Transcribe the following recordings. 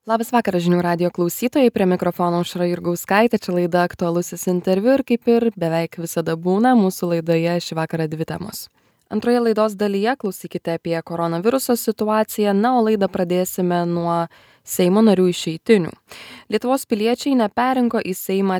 Labas vakaras žinių radijo klausytojai, prie mikrofono Aušra Jurgauskaitė, čia laida aktualusis interviu ir kaip ir beveik visada būna, mūsų laidoje šį vakarą dvi temos. Antroje laidos dalyje klausykite apie koronaviruso situaciją, na, o laidą pradėsime nuo Seimo narių išeitinių. Lietuvos piliečiai neperinko į Seimą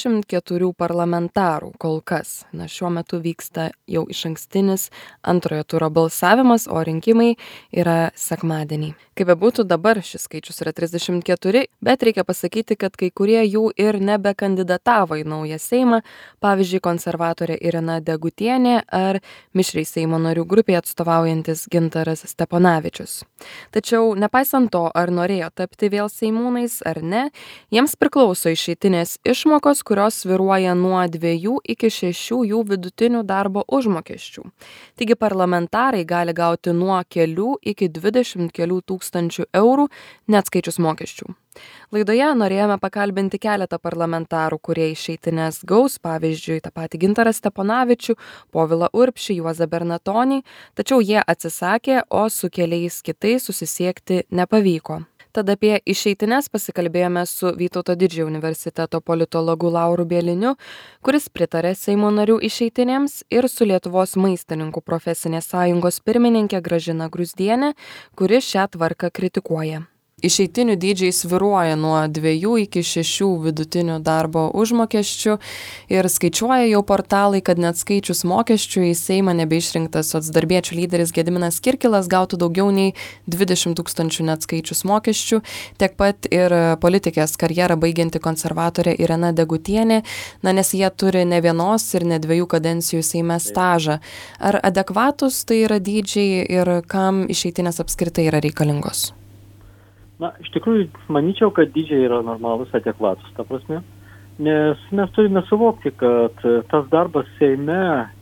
34 parlamentarų kol kas. Na, šiuo metu vyksta jau išankstinis antrojo turo balsavimas, o rinkimai yra sekmadienį. Kaip bebūtų, dabar šis skaičius yra 34, bet reikia pasakyti, kad kai kurie jų ir nebekandidatavo į naują Seimą, pavyzdžiui, konservatorė Irena Degutienė ar mišriai Seimo narių grupėje atstovaujantis Gintaras Steponavičius. Tačiau nepaisant to, ar norėjo tapti vėl seimūnais ar ne, jiems priklauso išeitinės išmokos, kurios svyruoja nuo 2 iki 6 jų vidutinių darbo užmokesčių. Taigi parlamentarai gali gauti nuo kelių iki 20 kelių tūkstančių eurų, neatskaičius mokesčių. Laidoje norėjome pakalbinti keletą parlamentarų, kurie išeitinės gaus, pavyzdžiui, tą patį Gintarą Steponavičių, Povilą Urbšį, Juozą Bernatonį, tačiau jie atsisakė, o su keliais kitais susisiekti nepavyko. Tad apie išeitines pasikalbėjome su Vytauto Didžiojo universiteto politologu Lauru Bieliniu, kuris pritarė Seimo narių išeitinėms, ir su Lietuvos maistininkų profesinės sąjungos pirmininkė Gražina Gruzdienė, kuri šią tvarką kritikuoja. Išeitinių dydžiai svyruoja nuo 2 iki 6 vidutinių darbo užmokesčių ir skaičiuoja jau portalai, kad neatskaičius mokesčių į Seimą nebeišrinktas socdarbiečių lyderis Gediminas Kirkilas gautų daugiau nei 20 tūkstančių neatskaičius mokesčių, tiek pat ir politikės karjerą baigianti konservatorė Irena Degutienė, nes jie turi ne vienos ir ne 2 kadencijų Seime stažą. Ar adekvatus tai yra dydžiai ir kam išeitinės apskritai yra reikalingos? Na, iš tikrųjų, manyčiau, kad dydžiai yra normalus, adekvatus, ta prasme, nes mes turime suvokti, kad tas darbas Seime,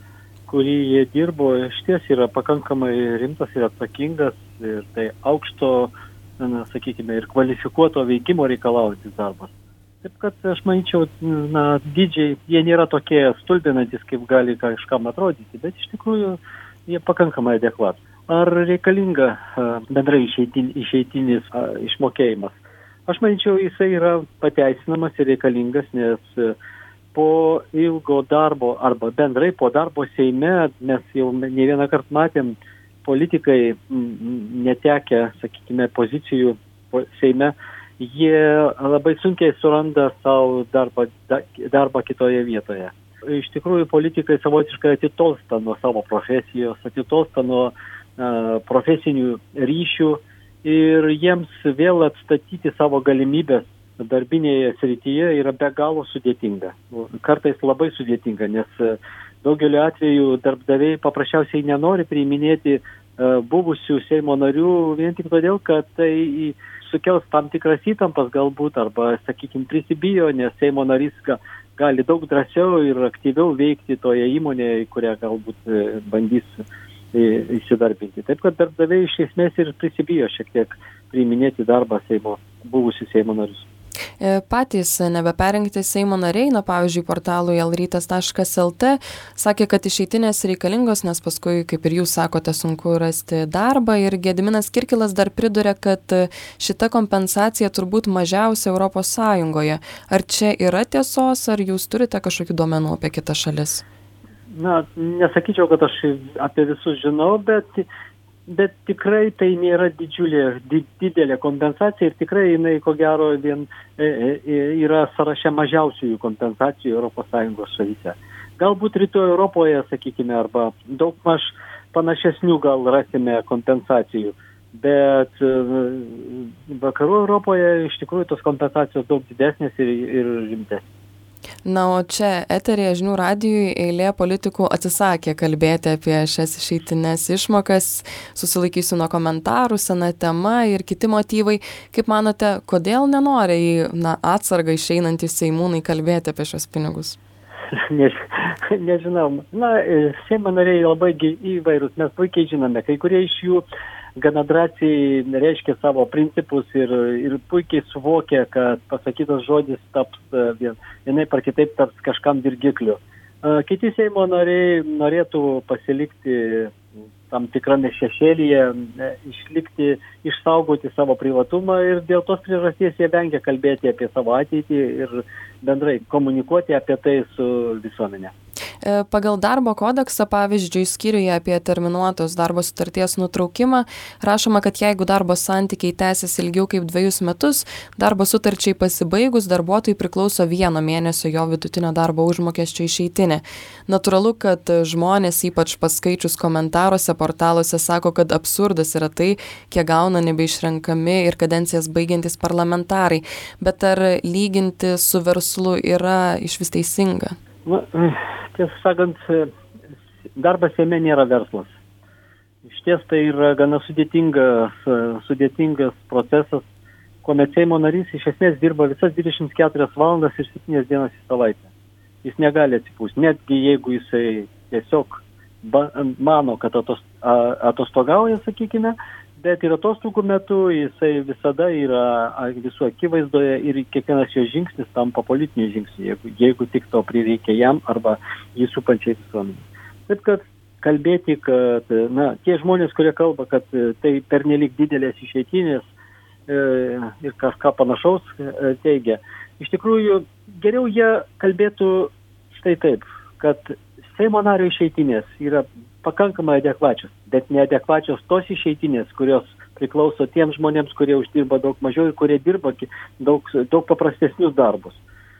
kurį jie dirbo, išties yra pakankamai rimtas ir atsakingas, ir tai aukšto, sakykime, ir kvalifikuoto veikimo reikalaujantis darbas. Taip kad aš manyčiau, dydžiai, jie nėra tokie stulbinantis, kaip gali kažkam atrodyti, bet iš tikrųjų jie pakankamai adekvatus. Ar reikalinga bendrai išeitinis išmokėjimas? Aš manyčiau, jisai yra pateisinamas ir reikalingas, nes po ilgo darbo arba bendrai po darbo Seime mes jau ne vieną kartą matėm, politikai netekę, sakykime, pozicijų Seime, jie labai sunkiai suranda savo darbą kitoje vietoje. Iš tikrųjų, politikai savotiškai atitolsta nuo savo profesijos, atitolsta nuo profesinių ryšių ir jiems vėl atstatyti savo galimybės darbinėje srityje yra be galo sudėtinga. Kartais labai sudėtinga, nes daugeliu atveju darbdaviai paprasčiausiai nenori priiminėti buvusių Seimo narių vien tik todėl, kad tai sukels tam tikras įtampas galbūt arba, sakykime, prisibijo, nes Seimo narys gali daug drąsiau ir aktyviau veikti toje įmonėje, kurią galbūt bandys įsidarbinti. Taip, kad darbdaviai iš esmės ir prisibijo šiek tiek priiminėti darbą buvusių Seimo narius. Patys nebeperinkti Seimo nariai, pavyzdžiui, portalui lrytas.lt sakė, kad išeitinės reikalingos, nes paskui, kaip ir jūs sakote, sunku rasti darbą, ir Gediminas Kirkilas dar priduria, kad šita kompensacija turbūt mažiausia Europos Sąjungoje. Ar čia yra tiesos, ar jūs turite kažkokių duomenų apie kitas šalis? Na, nesakyčiau, kad aš apie visus žinau, bet tikrai tai nėra didelė kompensacija ir tikrai jinai, ko gero, yra sąraše mažiausiųjų kompensacijų ES šalyse. Galbūt Rytų Europoje, sakykime, arba daugmaž panašesnių gal rasime kompensacijų, bet Vakarų Europoje iš tikrųjų tos kompensacijos daug didesnės ir rimtesnės. Na, o čia eteryje žinių radijui eilė politikų atsisakė kalbėti apie šias išeitines išmokas, susilaikysiu nuo komentarų, sena tema ir kiti motyvai. Kaip manote, kodėl nenori į atsargą išeinantys seimūnai kalbėti apie šios pinigus? Nežinau. Seimo nariai labai įvairūs, mes puikiai žinome, kai kurie iš jų gana drąsiai reiškia savo principus ir puikiai suvokia, kad pasakytas žodis taps vienaip ar kitaip taps kažkam dirgikliu. Kiti Seimo nariai norėtų pasilikti tam tikrame šešėlyje, išlikti, išsaugoti savo privatumą ir dėl tos priežasties jie vengia kalbėti apie savo ateitį ir bendrai komunikuoti apie tai su visuomenė. Pagal darbo kodeksą, pavyzdžiui, skyriuje apie terminuotos darbo sutarties nutraukimą rašoma, kad jeigu darbo santykiai tęsiasi ilgiau kaip 2 metus, darbo sutarčiai pasibaigus darbuotojui priklauso 1 mėnesio jo vidutinio darbo užmokesčio išeitinė. Natūralu, kad žmonės, ypač paskaičius komentaruose, portaluose, sako, kad absurdas yra tai, kiek gauna nebeišrenkami ir kadencijas baigiantys parlamentarai. Bet ar lyginti su verslu yra išvis teisinga? Na, tiesą sakant, darbas Seime nėra verslas. Išties tai yra gana sudėtingas procesas, kuomet Seimo narys iš esmės dirba visas 24 valandas ir 7 dienas į savaitę. Jis negali atsipūsti, netgi jeigu jisai tiesiog mano, kad atostogauja, sakykime, bet ir atostogų metu jisai visada yra visų akivaizdoje ir kiekvienas jo žingsnis tampa politiniu žingsniu, jeigu tik to prireikia jam arba jį supančiai visuomenei. Taip kad kalbėti, kad tie žmonės, kurie kalba, kad tai pernelyg didelės išeitinės ir kažką panašaus teigia, iš tikrųjų geriau jie kalbėtų štai taip, kad Seimo nario išeitinės yra pakankamai adekvačios, bet neadekvačios tos išeitinės, kurios priklauso tiems žmonėms, kurie uždirba daug mažiau ir kurie dirba daug paprastesnius darbus.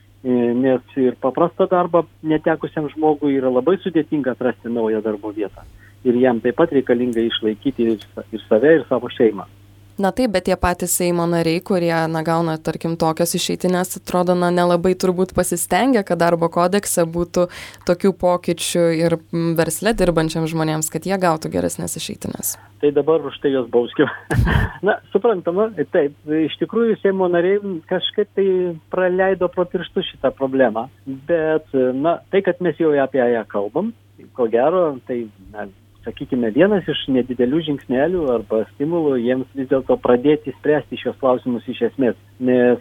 Nes ir paprastą darbą netekusiam žmogui yra labai sudėtinga atrasti naują darbo vietą. Ir jam taip pat reikalinga išlaikyti ir save, ir savo šeimą. Na taip, bet tie patys Seimo nariai, kurie gauna, tarkim, tokias išeitinės, atrodo, nelabai turbūt pasistengia, kad darbo kodekse būtų tokių pokyčių ir versle dirbančiam žmonėms, kad jie gautų geresnės išeitinės. Tai dabar už tai jos bauskiu. Na, suprantama, taip, iš tikrųjų Seimo nariai kažkaip tai praleido pro pirštus šitą problemą, bet, tai, kad mes jau apie ją kalbam, ko gero, tai, sakykime, vienas iš nedidelių žingsnelių arba stimulų jiems vis dėlto pradėti spręsti šios klausimus iš esmės, nes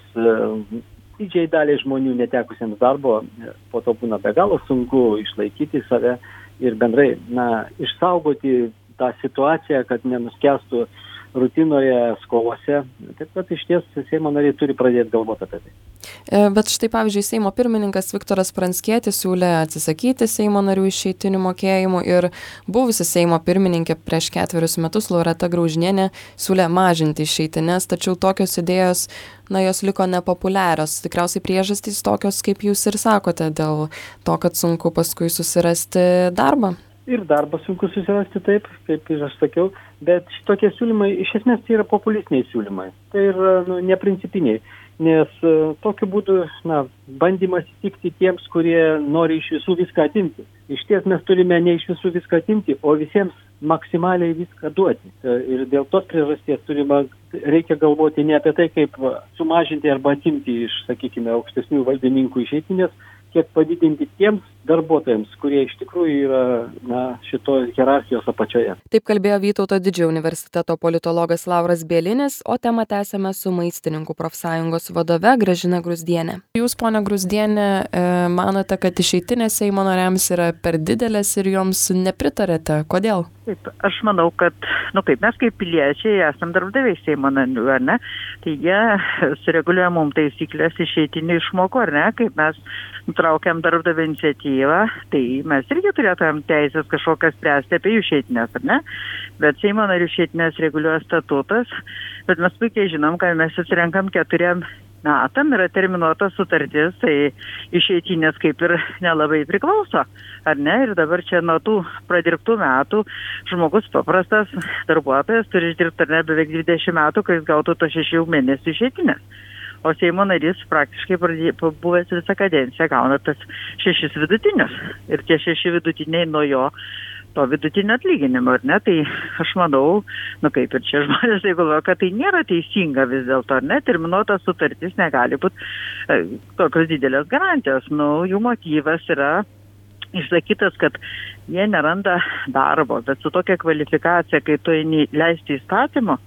didžiai daliai žmonių netekusiems darbo po to būna be galo sunku išlaikyti save ir bendrai, išsaugoti tą situaciją, kad nenuskęstų rutinoje, skolose. Taip pat iš ties Seimo nariai turi pradėti galvoti apie tai. Bet štai, pavyzdžiui, Seimo pirmininkas Viktoras Pranckietis siūlė atsisakyti Seimo narių išeitinių mokėjimų ir buvusi Seimo pirmininkė prieš 4 metus Loreta Graužinienė siūlė mažinti išeitines, tačiau tokios idėjos, jos liko nepopuliarios. Tikriausiai priežastys tokios, kaip jūs ir sakote, dėl to, kad sunku paskui susirasti darbą. Ir darbą sunku susirasti taip, kaip ir aš sakiau, bet šitokie siūlymai iš esmės tai yra populistiniai siūlymai. Tai yra neprincipiniai, nes tokiu būdu bandymas įtikti tiems, kurie nori iš visų viską atimti. Iš ties mes turime ne iš visų viską atimti, o visiems maksimaliai viską duoti. Ir dėl tos priežasties reikia galvoti ne apie tai, kaip sumažinti arba atimti iš, sakykime, aukštesnių valdininkų išeitinės, kiek padidinti tiems darbuotojams, kurie iš tikrųjų yra šitos hierarchijos apačioje. Taip kalbėjo Vytauto Didžiojo universiteto politologas Lauras Bielinis, o temą tęsėme su Maistininkų profsąjungos vadove Gražina Gruzdienė. Jūs, ponia Gruzdienė, manote, kad išeitinės Seimo nariams yra per didelės ir joms nepritarėte. Kodėl? Taip, aš manau, kad, mes kaip piliečiai esam darbdaviai Seimo narių, ar ne? Tai jie sureguliuoja mums taisyklės išeitinių išmokų, ar ne? Kaip mes nutraukiam darbdavio iniciatyvą, tai mes irgi turėtumėm teisės kažkokias spręsti apie jų išeitinės, ar ne? Bet Seimo narių išeitinės reguliuoja statutas, bet mes puikiai žinom, kad mes susirenkam 4 metam, yra terminuota sutartis, tai išeitinės kaip ir nelabai priklauso, ar ne? Ir dabar čia nuo tų pradirbtų metų žmogus paprastas darbuotojas turi išdirbti, ar ne, beveik 20 metų, kai jis gautų to 6 mėnesių išeitinės. O Seimo narys praktiškai buvęs visą kadenciją gauna tas 6 vidutinius. Ir tie 6 vidutiniai nuo jo to vidutinio atlyginimo, ar ne? Tai aš manau, kaip ir čia žmonės galvoja, kad tai nėra teisinga vis dėlto, ar ne? Terminuota sutartis negali būti tokios didelės garantijos. Jų motyvas yra išsakytas, kad jie neranda darbo, bet su tokia kvalifikacija, kai tu eini leisti įstatymo,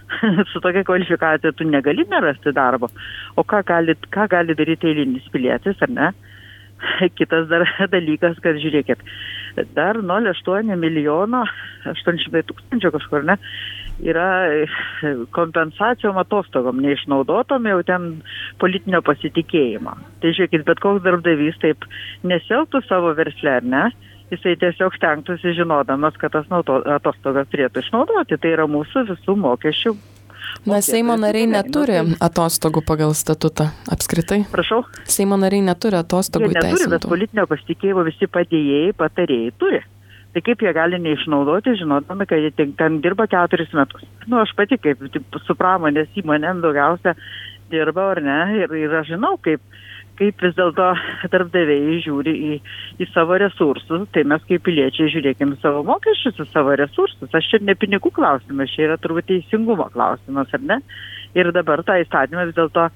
su tokia kvalifikacija tu negali nerasti darbo. O ką gali daryti eilinis pilietis, ar ne? Kitas dar dalykas, kad žiūrėkit, dar 0,8 milijono, 800 tūkstančių kažkur, ne, yra kompensacijom atostogom, neišnaudotom jau ten politinio pasitikėjimo. Tai žiūrėkit, bet koks darbdavys taip nesielgtų savo versle, ar ne? Jisai tiesiog stengtųsi žinodamas, kad tas atostogas turėtų išnaudoti. Tai yra mūsų visų mokesčių. Na, Seimo nariai neturi atostogų pagal statutą apskritai. Prašau? Seimo nariai neturi atostogų įteisintų. Jie neturi, bet politinio pasitikėjimo visi padėjėjai, patarėjai turi. Tai kaip jie gali neišnaudoti, žinodami, kad jie ten dirba 4 metus. Aš pati kaip su pramonės įmonėm daugiausia dirba, ar ne, ir aš žinau, kaip vis dėlto darbdaviai žiūri į savo resursus, tai mes kaip piliečiai žiūrėkim savo mokesčius, į savo resursus. Aš čia ne pinigų klausimas, čia yra turbūt teisingumo klausimas, ar ne? Ir dabar tą įstatymą vis dėlto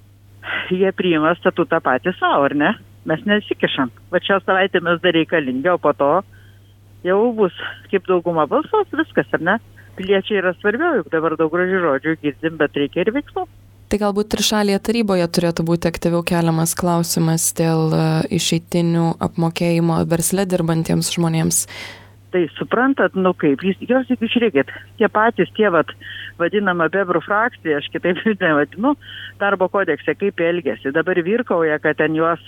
jie priima statutą patys savo, ar ne? Mes nesikišam. Va šią savaitę mes dar reikalingi, o po to jau bus kaip dauguma balsos, viskas, ar ne? Piliečiai yra svarbiau, juk dabar daug gražių žodžių girdim, bet reikia ir veiksmų. Tai galbūt trišalėje taryboje turėtų būti aktyviau keliamas klausimas dėl išeitinių apmokėjimo versle dirbantiems žmonėms. Tai suprantat, kaip, jos tik žiūrėkit, tie vadinama bebrų frakcija, aš kitaip nevadinu, darbo kodekse kaip elgėsi. Dabar virkauja, kad ten juos,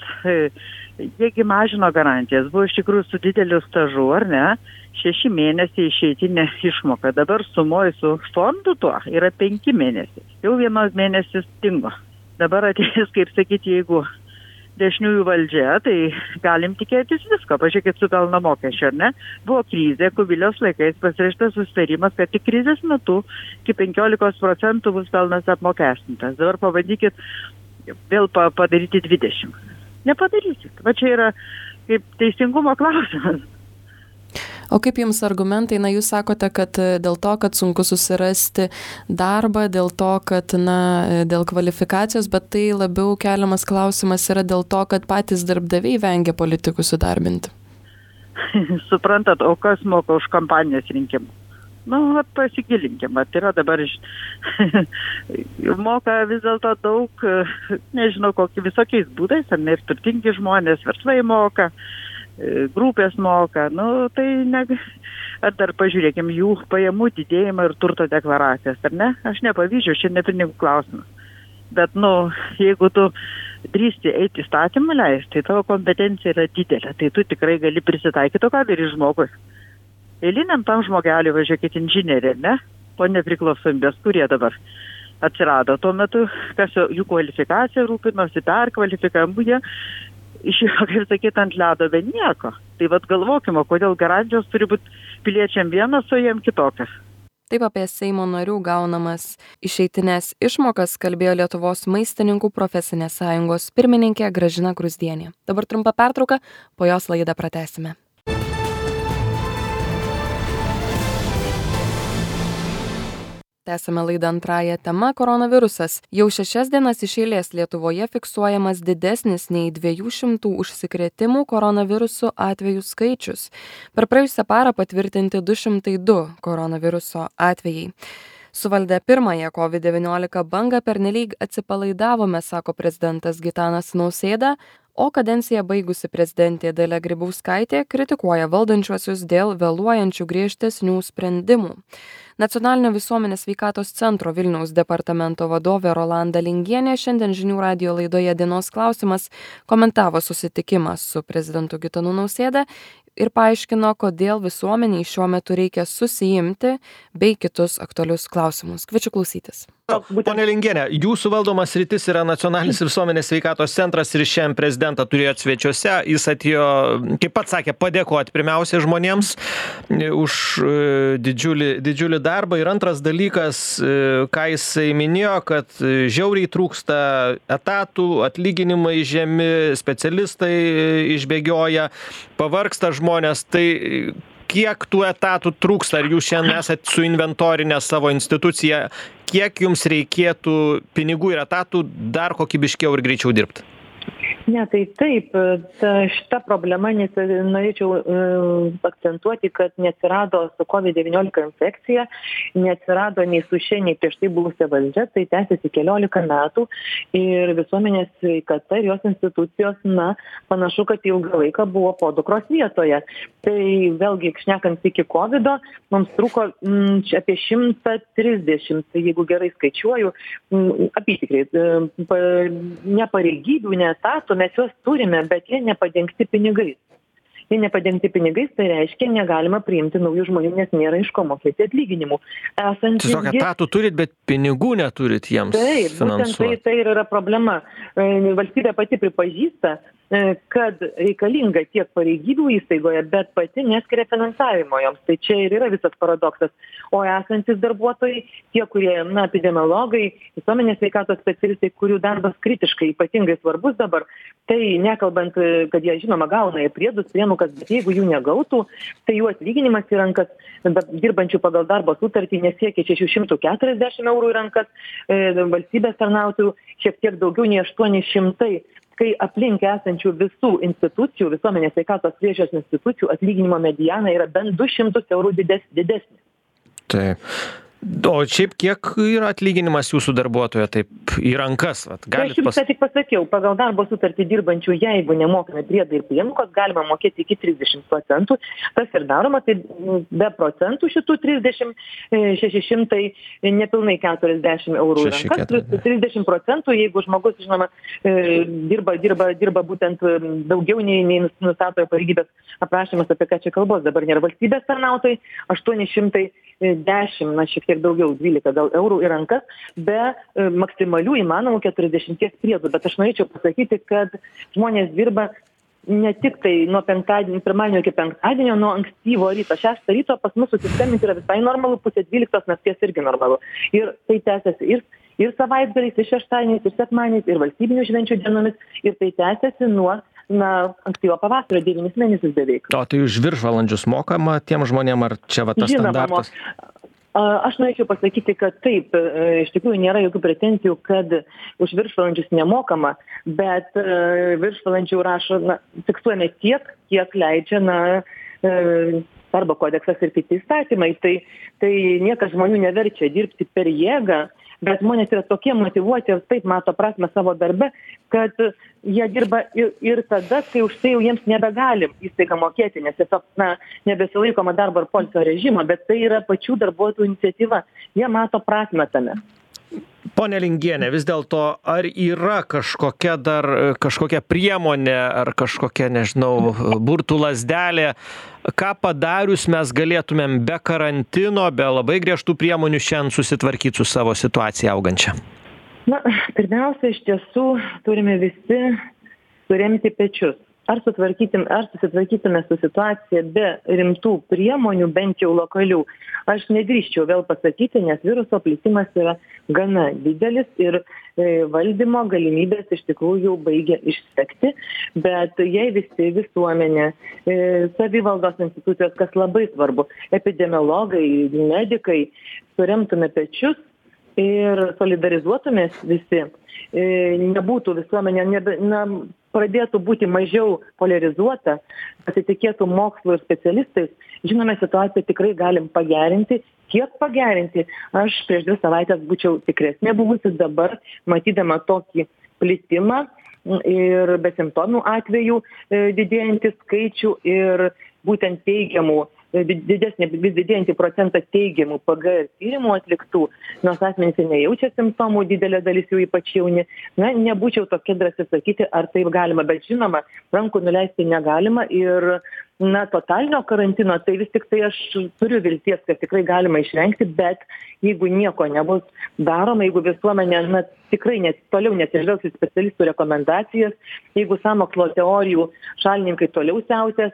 jiegi mažino garantijas, buvo iš tikrųjų su dideliu stažu, ar ne? 6 mėnesiai išeitinė išmoka. Dabar sumoj su fondu tuo yra 5 mėnesiai. Jau 1 mėnesis dingo. Dabar ateis, kaip sakyti, jeigu dešiniųjų valdžia, tai galim tikėtis visko. Pažiūrėkit su pelno mokesčiu, ar ne? Buvo krizė, Kubiliaus laikais pasirašytas susitarimas, kad tik krizės metu iki 15% bus pelnas apmokestintas. Dabar pabandykit vėl padaryti 20. Nepadarysit. Va čia yra kaip teisingumo klausimas. O kaip jums argumentai? Na, jūs sakote, kad dėl to, kad sunku susirasti darbą, dėl to, kad, dėl kvalifikacijos, bet tai labiau keliamas klausimas yra dėl to, kad patys darbdaviai vengia politikus įdarbinti. Suprantat, o kas moka už kampanijos rinkimų? Pasigilinkim, tai yra dabar moka vis dėlto daug, nežinau, visokiais būdais, ar ne, ir turtingi žmonės, verslai moka, grupės moka, tai ar dar pažiūrėkim jų pajamų didėjimą ir turto deklaracijas, ar ne? Aš nepavyzdžiu, čia ne pinigų klausimas. Bet, jeigu tu drįsti eiti įstatymą leisti, tai tavo kompetencija yra didelė, tai tu tikrai gali prisitaikyti, ką darys žmogus. Eiliniam tam žmogeliui, važiuokit, inžinieriai, ne? Po nepriklausomybės, kurie dabar atsirado. Tuo metu, kas jų kvalifikacija rūpinosi, perkvalifikavimu, jie iš jo, kaip sakyti, ant ledo be nieko. Tai galvokime, kodėl garantijos turi būti piliečiam vienas, o jiem kitokias. Taip apie Seimo narių gaunamas išeitinės išmokas kalbėjo Lietuvos maistininkų profesinės sąjungos pirmininkė Gražina Gruzdienė. Dabar trumpa pertrauka, po jos laidą pratęsime. Tęsame laidą antrąją tema – koronavirusas. Jau 6 dienas iš eilės Lietuvoje fiksuojamas didesnis nei 200 užsikrėtimų koronavirusu atvejų skaičius. Per praėjusią parą patvirtinti 202 koronaviruso atvejai. Suvaldę pirmąją COVID-19 bangą pernelyg atsipalaidavome, sako prezidentas Gitanas Nausėda, o kadenciją baigusi prezidentė Dalia Grybauskaitė kritikuoja valdančiuosius dėl vėluojančių griežtesnių sprendimų. Nacionalinio visuomenės sveikatos centro Vilniaus departamento vadovė Rolanda Lingienė šiandien Žinių radijo laidoje Dienos klausimas komentavo susitikimą su prezidentu Gitanu Nausėda ir paaiškino, kodėl visuomeniai šiuo metu reikia susiimti bei kitus aktualius klausimus. Kviečiu klausytis. Pone Lingienė, jūsų valdomas sritis yra Nacionalinis visuomenės sveikatos centras ir šiandien prezidentą turėjot svečiuose. Jis atėjo, kaip pats sakė, padėkoti pirmiausia žmonėms už didžiulį darbą. Ir antras dalykas, ką jisai minėjo, kad žiauriai trūksta etatų, atlyginimai žemi, specialistai išbėgioja, pavargsta žmonės. Tai kiek tų etatų trūksta? Ar jūs šiandien esat suinventorinę savo instituciją? Kiek jums reikėtų pinigų ir etatų dar kokybiškiau ir greičiau dirbti? Ne, tai taip, šita problema, norėčiau akcentuoti, kad neatsirado su COVID-19 infekcija, neatsirado nei su šia, nei prieš tai buvusia valdžia, tai tęsiasi 14 metų ir visuomenės sveikata ir jos institucijos, panašu, kad ilgą laiką buvo podukros vietoje. Tai vėlgi, šnekant iki COVID-o, mums trūko apie 130, jeigu gerai skaičiuoju, apytikriai, nepareigybių, neetatų, mes juos turime, bet jie nepadengti pinigais. Jie nepadengti pinigais, tai reiškia, negalima priimti naujų žmonių, nes nėra iš ko mokėti atlyginimų. Tiesiog etatų turit, bet pinigų neturit jiems finansuoti. Būtent tai ir yra problema. Valstybė pati pripažįsta, kad reikalinga tiek pareigybių įstaigoje, bet pati neskiria finansavimo joms. Tai čia ir yra visas paradoksas. O esantis darbuotojai, tie, kurie, epidemiologai, visuomenės sveikatos specialistai, kurių darbas kritiškai ypatingai svarbus dabar, tai nekalbant, kad jie žinoma gauna ir priedus, priemokas, bet jeigu jų negautų, tai jų atlyginimas į rankas, dirbančių pagal darbo sutartį, nesiekia 640 eurų į rankas, valstybės tarnautojų šiek tiek daugiau nei 800. Kai aplink esančių visų institucijų, visuomenės sveikatos priežiūros institucijų atlyginimo mediana yra bent 200 eurų didesnė. Taip. O šiaip kiek yra atlyginimas jūsų darbuotojo taip į rankas? Aš jums tik pasakiau, pagal darbo sutartį dirbančių, jeigu nemokame priedai ir priemokos, galima mokėti iki 30%. Tas ir daroma, tai be procentų šitų 30, 600, nepilnai 40 eurų į rankas. 30%, jeigu žmogus, žinoma, dirba būtent daugiau nei nustato pareigybės aprašymas, apie ką čia kalbos. Dabar nėra valstybės tarnautojai, 810, šiek tiek daugiau, 12 gal eurų į rankas, be maksimalių įmanomų 40 priedų. Bet aš norėčiau pasakyti, kad žmonės dirba ne tik tai nuo pirmadienio iki penktadienio, nuo ankstyvo ryto, 6 ryto pas mus susiskambinti yra visai normalu, 11:30 nakties irgi normalu. Ir tai tęsiasi ir savaitgaliais, ir šeštadieniais, ir sekmadieniais, ir valstybinių švenčių dienomis, ir tai tęsiasi nuo ankstyvo pavasario 9 mėnesius beveik. O tai už viršvalandžius mokama tiem žmonėm, ar čia tas standartas? Aš norėčiau pasakyti, kad taip, iš tikrųjų nėra jokių pretenzijų, kad už viršvalandžius nemokama, bet viršvalandžių fiksuojame tiek, kiek leidžia darbo kodeksas ir kiti įstatymai. Tai niekas žmonių neverčia dirbti per jėgą, bet žmonės yra tokie motyvuoti ir taip mato prasmę savo darbe, kad jie dirba ir tada, kai už tai jau jiems nebegalim įstaigą mokėti, nes tiesiog nebesilaikoma darbo ir poilsio režimo, bet tai yra pačių darbuotojų iniciatyva. Jie mato prasmę tame. Pone Lingiene, vis dėlto, ar yra kažkokia priemonė ar kažkokia, nežinau, burtų lazdelė, ką padarius mes galėtumėm be karantino, be labai griežtų priemonių šiandien susitvarkyti su savo situacija augančia? Pirmiausia, iš tiesų turime visi suremti pečius. Ar susitvarkytume su situacija be rimtų priemonių, bent jau lokalių. Aš nedrįsčiau vėl pasakyti, nes viruso plitimas yra gana didelis ir valdymo galimybės iš tikrųjų baigia išsekti, bet jei visi visuomenė, savivaldos institucijos, kas labai svarbu, epidemiologai, medikai, suremtume pečius ir solidarizuotumės visi, nebūtų visuomenė, pradėtų būti mažiau polarizuota, pasitikėtų mokslo ir specialistais, žinome, situaciją tikrai galim pagerinti. Kiek pagerinti? Aš prieš 2 savaitės būčiau tikresnė buvusi, dabar matydama tokį plitimą ir besimptomų atvejų didėjantį skaičių ir būtent teigiamų, vis didėjantį procentą teigiamų PGR tyrimų atliktų, nors asmenys nejaučia simptomų, didelė dalis jų ypač jauni. Nebūčiau tokia drąsi sakyti, ar taip galima, bet žinoma, rankų nuleisti negalima ir totalinio karantino, tai vis tik tai aš turiu vilties, kad tikrai galima išvengti, bet jeigu nieko nebus daroma, jeigu visuomenė tikrai toliau nesižvelgs į specialistų rekomendacijas, jeigu sąmokslo teorijų šalininkai toliau siautės,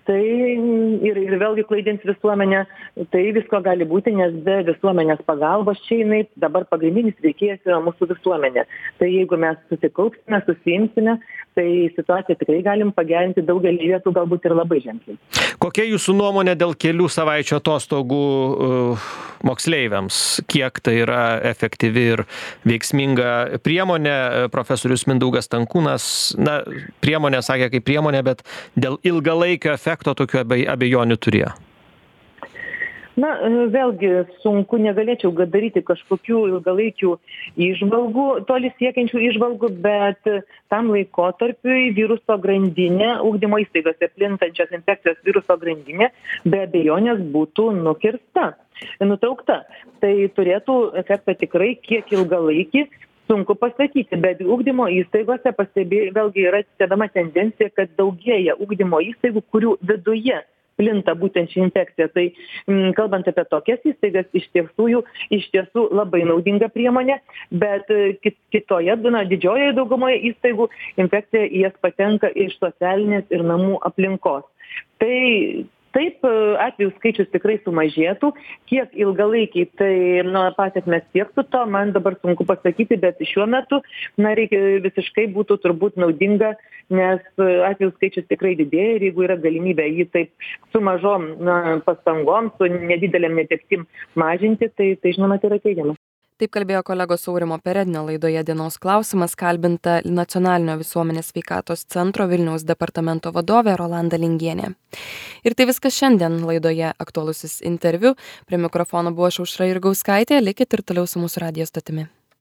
tai ir vėlgi klaidins visuomenę, tai visko gali būti, nes be visuomenės pagalbos čia jinai dabar pagrindinis veikėjas yra mūsų visuomenė. Tai jeigu mes susikaupsime, susiimsime, tai situaciją tikrai galim pagerinti daugelį vietų, galbūt ir labai ženkliai. Kokia jūsų nuomonė dėl kelių savaičių atostogų moksleiviams? Kiek tai yra efektyvi ir veiksminga priemonė? Profesorius Mindaugas Stankūnas, na, priemonė sakė kaip priemonė, bet dėl ilgalaikio efekto tokių abejonių turėjo. Na, vėlgi sunku, negalėčiau daryti kažkokių ilgalaikių įžvalgų, toli siekiančių įžvalgų, bet tam laikotarpiui viruso grandinė, ugdymo įstaigose plintančios infekcijos viruso grandinė be abejonės būtų nutraukta. Tai turėtų efektą tikrai kiek ilgalaikį, sunku pasakyti, bet ugdymo įstaigose vėlgi yra stebima tendencija, kad daugėja ugdymo įstaigų, kurių viduje plinta būtent ši infekcija. Tai kalbant apie tokias įstaigas, iš tiesų labai naudinga priemonė, bet kitoje, didžiojoje daugumoje įstaigų infekcija į jas patenka iš socialinės ir namų aplinkos. Tai taip, atvejų skaičius tikrai sumažėtų, kiek ilgalaikiai tai pasekmės siektų to, man dabar sunku pasakyti, bet šiuo metu reikia visiškai būtų turbūt naudinga, nes atvejų skaičius tikrai didėja ir jeigu yra galimybė jį taip su mažom pastangom, su nedidelėm netektim mažinti, tai žinoma, tai yra teigiama. Taip kalbėjo kolegos Aurimo Perednio laidoje Dienos klausimas, kalbinta Nacionalinio visuomenės sveikatos centro Vilniaus departamento vadovė Rolanda Lingienė. Ir tai viskas šiandien laidoje Aktualusis interviu. Prie mikrofono buvo Aušra Jurgauskaitė, likit ir toliau su mūsų radijo stotimi.